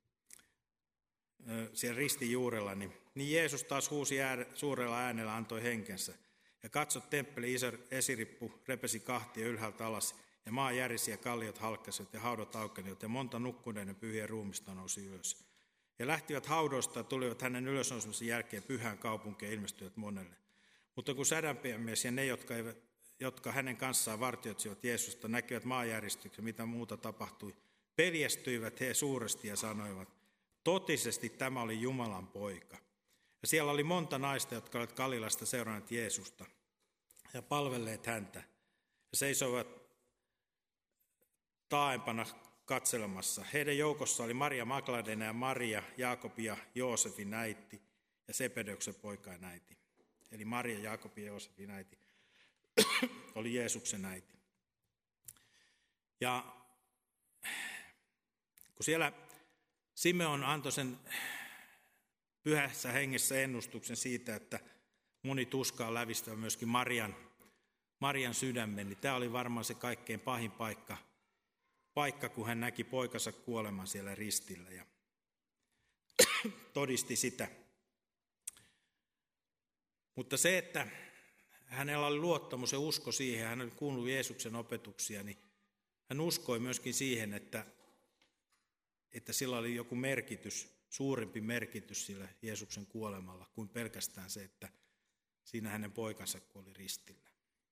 siellä ristin juurella, niin Jeesus taas huusi suurella äänellä, antoi henkensä. Ja katso, temppeli iso esirippu repesi kahtia ylhäältä alas, ja maa järisi ja kalliot halkkasivat ja haudot aukenivat, ja monta nukkuneiden pyhien ruumista nousi ylös. Ja lähtivät haudoista ja tulivat hänen ylösnousemisen jälkeen pyhään kaupunkiin ja ilmestyivät monelle. Mutta kun sädänpiemies ja ne, jotka hänen kanssaan vartioitsivat Jeesusta, näkivät maanjäristyksen, mitä muuta tapahtui, peljestyivät he suuresti ja sanoivat, totisesti tämä oli Jumalan poika. Ja siellä oli monta naista, jotka olivat Galilasta seuranneet Jeesusta ja palvelleet häntä. Ja seisoivat taaempana katselemassa. Heidän joukossa oli Maria Magdalena ja Maria, Jaakobin ja Joosefin äiti ja Zebedeuksen poikain äiti. Eli Maria, Jaakobin ja Joosefin äiti oli Jeesuksen äiti. Ja kun siellä Simeon antoi sen pyhässä hengessä ennustuksen siitä, että moni tuskaan lävistävä myöskin Marian sydämen, niin tämä oli varmaan se kaikkein pahin paikka, kun hän näki poikansa kuoleman siellä ristillä ja todisti sitä. Mutta se, että hänellä oli luottamus ja usko siihen, hän oli kuullut Jeesuksen opetuksia, niin hän uskoi myöskin siihen, että sillä oli joku merkitys, suurempi merkitys sillä Jeesuksen kuolemalla, kuin pelkästään se, että siinä hänen poikansa kuoli ristillä.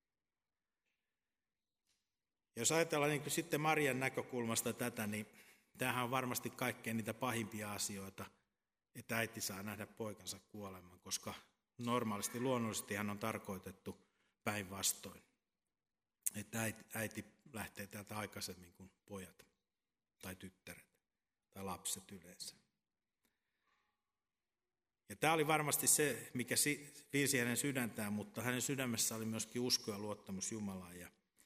Jos ajatellaan niin sitten Marian näkökulmasta tätä, niin tämähän on varmasti kaikkein niitä pahimpia asioita, että äiti saa nähdä poikansa kuoleman, koska normaalisti, luonnollisesti hän on tarkoitettu päinvastoin, että äiti lähtee täältä aikaisemmin kuin pojat tai tyttäret tai lapset yleensä. Ja tämä oli varmasti se, mikä viisi hänen sydäntään, mutta hänen sydämessä oli myöskin usko ja luottamus Jumalaan.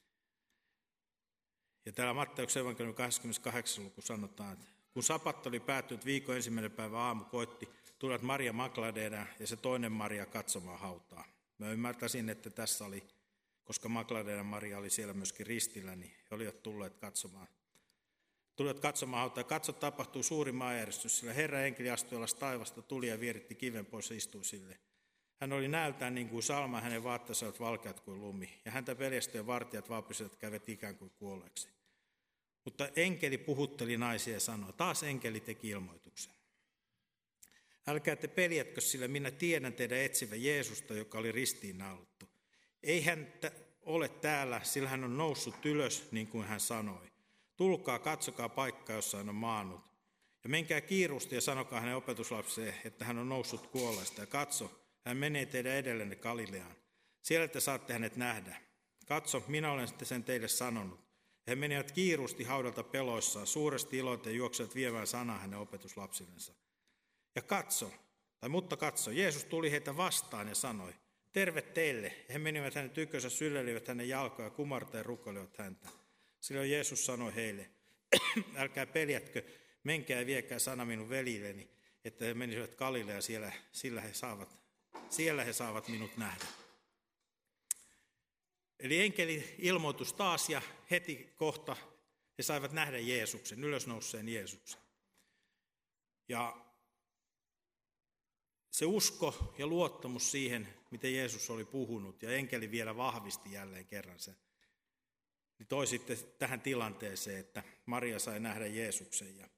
Ja täällä Matteuksen evankeliumin 28. luku sanotaan, että kun sapatti oli päättynyt viikon ensimmäinen päivä aamu koitti, tulivat Maria Magdalena ja se toinen Maria katsomaan hautaa. Mä ymmärtäisin, että tässä oli, koska Magdalena Maria oli siellä myöskin ristillä, niin he olivat tulleet katsomaan hautaa. Katso, tapahtui suuri maanjäristys, sillä Herran enkeli astui alas taivasta, tuli ja vieritti kiven pois ja istui sille. Hän oli näöltään niin kuin salma, hänen vaatteensa olivat valkeat kuin lumi, ja häntä peljästöjen vartijat vaapisivat kävet ikään kuin kuolleeksi. Mutta enkeli puhutteli naisia ja sanoi, taas enkeli teki ilmoituksen. Älkää te peljätkö, sillä minä tiedän teidän etsivä Jeesusta, joka oli ristiin naulattu. Ei hän ole täällä, sillä hän on noussut ylös, niin kuin hän sanoi. Tulkaa, katsokaa paikkaa, jossa hän on maannut. Ja menkää kiirusti ja sanokaa hänen opetuslapseen, että hän on noussut kuolleesta. Ja katso, hän menee teidän edellenne Galileaan. Siellä te saatte hänet nähdä. Katso, minä olen sen teille sanonut. He menivät kiirusti haudalta peloissaan, suuresti iloiten juoksevat viemään sanaa hänen opetuslapsillensa. Mutta katso, Jeesus tuli heitä vastaan ja sanoi, terve teille. He menivät hänen tykönsä, syleilivät hänen jalkoja, kumartaen rukoilivat häntä. Silloin Jeesus sanoi heille, älkää peljätkö, menkää ja viekää sana minun veljilleni, että he menisivät Galileaan, siellä he saavat minut nähdä. Eli enkeli ilmoitus taas ja heti kohta he saivat nähdä Jeesuksen, ylösnouseen Jeesuksen. Ja se usko ja luottamus siihen, miten Jeesus oli puhunut, ja enkeli vielä vahvisti jälleen kerran sen, niin toi sitten tähän tilanteeseen, että Maria sai nähdä Jeesuksen.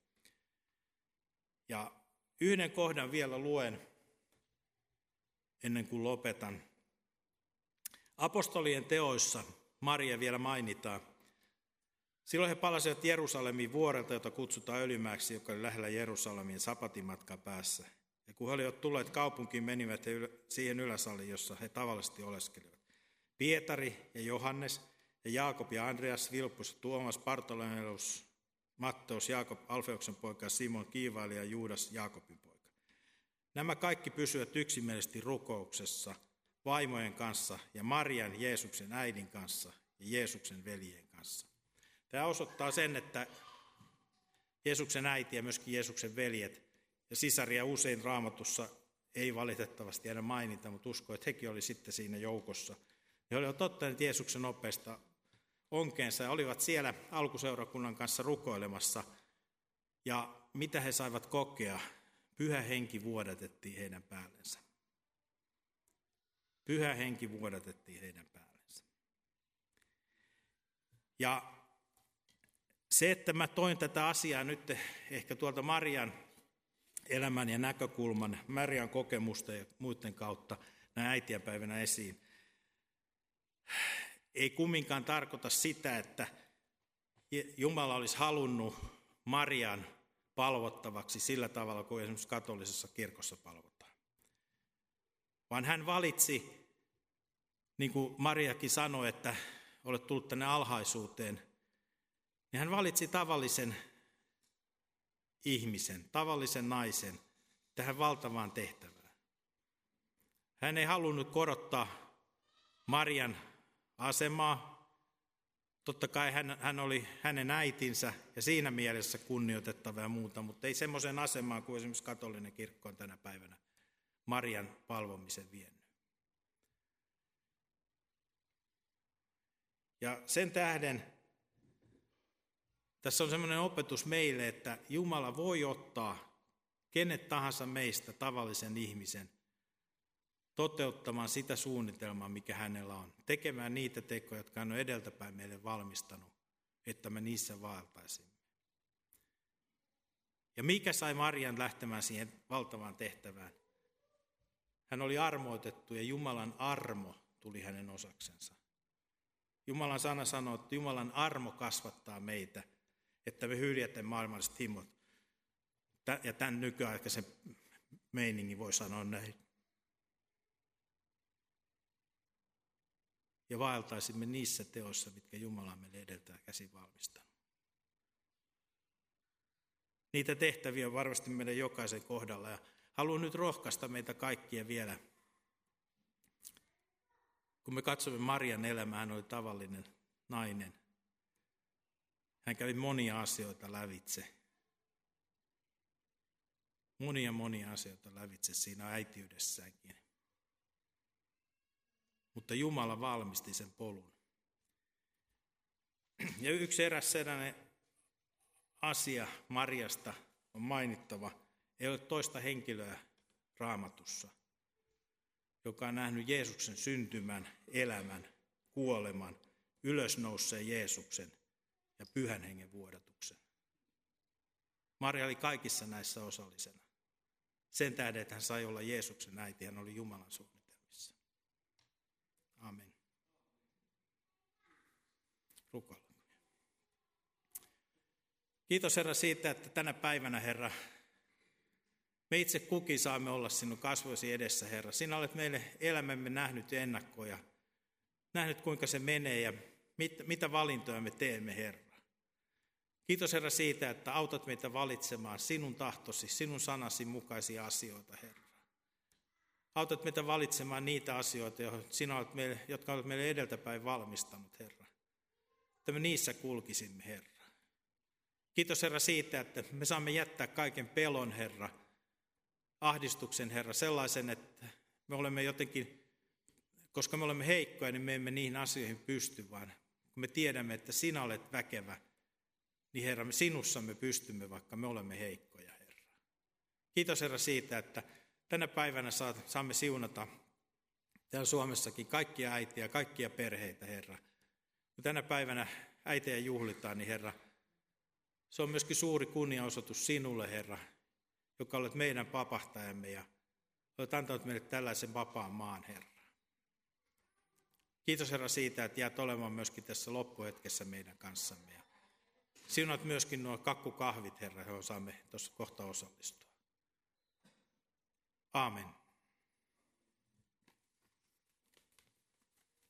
Ja yhden kohdan vielä luen ennen kuin lopetan. Apostolien teoissa Maria vielä mainitaan. Silloin he palasivat Jerusalemiin vuorelta, jota kutsutaan Öljymäeksi, joka oli lähellä Jerusalemien sapatimatka päässä. Ja kun he olivat tulleet kaupunkiin, menivät he siihen yläsaliin, jossa he tavallisesti oleskelivat. Pietari ja Johannes ja Jaakob ja Andreas, Vilppus, Tuomas, Bartolomeus, Matteus, Jaakob, Alfeuksen poika, Simon, kiivailija ja Juudas, Jaakobin poika. Nämä kaikki pysyvät yksimielisesti rukouksessa vaimojen kanssa ja Marian, Jeesuksen äidin kanssa ja Jeesuksen veljen kanssa. Tämä osoittaa sen, että Jeesuksen äiti ja myöskin Jeesuksen veljet ja sisaria usein Raamatussa ei valitettavasti aina mainita, mutta uskon, että hekin oli sitten siinä joukossa. He olivat ottaneet Jeesuksen oppeesta onkeensa ja olivat siellä alkuseurakunnan kanssa rukoilemassa. Ja mitä he saivat kokea? Pyhä henki vuodatettiin heidän päällensä. Pyhä henki vuodatettiin heidän päällensä. Ja se, että mä toin tätä asiaa nyt ehkä tuolta Marian elämän ja näkökulman, Marian kokemusta ja muiden kautta näin äitienpäivänä esiin, ei kumminkaan tarkoita sitä, että Jumala olisi halunnut Marian palvottavaksi sillä tavalla, kuin esimerkiksi katolisessa kirkossa palvotaan. Vaan hän valitsi, niin kuin Mariakin sanoi, että olet tullut tänne alhaisuuteen, niin hän valitsi tavallisen ihmisen, tavallisen naisen tähän valtavaan tehtävään. Hän ei halunnut korottaa Marian asemaa. Totta kai hän oli hänen äitinsä ja siinä mielessä kunnioitettava ja muuta, mutta ei semmoisen asemaan kuin esimerkiksi katolinen kirkko on tänä päivänä Marian palvomisen vienyt. Ja sen tähden tässä on semmoinen opetus meille, että Jumala voi ottaa kenet tahansa meistä tavallisen ihmisen toteuttamaan sitä suunnitelmaa, mikä hänellä on. Tekemään niitä tekoja, jotka hän on edeltäpäin meille valmistanut, että me niissä vaeltaisimme. Ja mikä sai Marian lähtemään siihen valtavaan tehtävään? Hän oli armoitettu ja Jumalan armo tuli hänen osaksensa. Jumalan sana sanoo, että Jumalan armo kasvattaa meitä, että me hyljätte maailmalliset himot. Ja tämän nykyaikaisen meiningin voi sanoa näin. Ja vaeltaisimme niissä teoissa, mitkä Jumala meille edeltää käsin valmistanut. Niitä tehtäviä on varmasti meidän jokaisen kohdalla. Ja haluan nyt rohkaista meitä kaikkia vielä. Kun me katsomme Marian elämää, hän oli tavallinen nainen. Hän kävi monia asioita lävitse. Monia asioita lävitse siinä äitiydessäänkin. Mutta Jumala valmisti sen polun. Ja yksi eräs sellainen asia Mariasta on mainittava. Ei ole toista henkilöä Raamatussa, joka on nähnyt Jeesuksen syntymän, elämän, kuoleman, ylösnouseen Jeesuksen ja Pyhän Hengen vuodatuksen. Maria oli kaikissa näissä osallisena. Sen tähden, että hän sai olla Jeesuksen äiti, hän oli Jumalan suunnitelmissa. Amen. Rukoillaan. Kiitos Herra siitä, että tänä päivänä Herra, me itse kukin saamme olla sinun kasvoisi edessä Herra. Sinä olet meille elämämme nähnyt ennakkoja, nähnyt kuinka se menee ja mitä valintoja me teemme Herra. Kiitos Herra siitä, että autat meitä valitsemaan sinun tahtosi, sinun sanasi mukaisia asioita Herra. Autat meitä valitsemaan niitä asioita, jotka olet meille edeltäpäin valmistanut Herra. Että me niissä kulkisimme Herra. Kiitos Herra siitä, että me saamme jättää kaiken pelon Herra, ahdistuksen Herra, sellaisen, että me olemme jotenkin, koska me olemme heikkoja, niin me emme niihin asioihin pysty, vaan kun me tiedämme, että sinä olet väkevä, niin Herra, me sinussa me pystymme, vaikka me olemme heikkoja Herra. Kiitos Herra siitä, että tänä päivänä saamme siunata täällä Suomessakin kaikkia äitiä, kaikkia perheitä Herra. Kun tänä päivänä äitejä juhlitaan, niin Herra, se on myöskin suuri kunniaosoitus sinulle, Herra, joka olet meidän vapahtajamme ja olet antanut meille tällaisen vapaan maan, Herra. Kiitos, Herra, siitä, että jäät olemaan myöskin tässä loppuhetkessä meidän kanssamme. Ja siunat myöskin nuo kakkukahvit, Herra, johon saamme tuossa kohta osallistua. Aamen.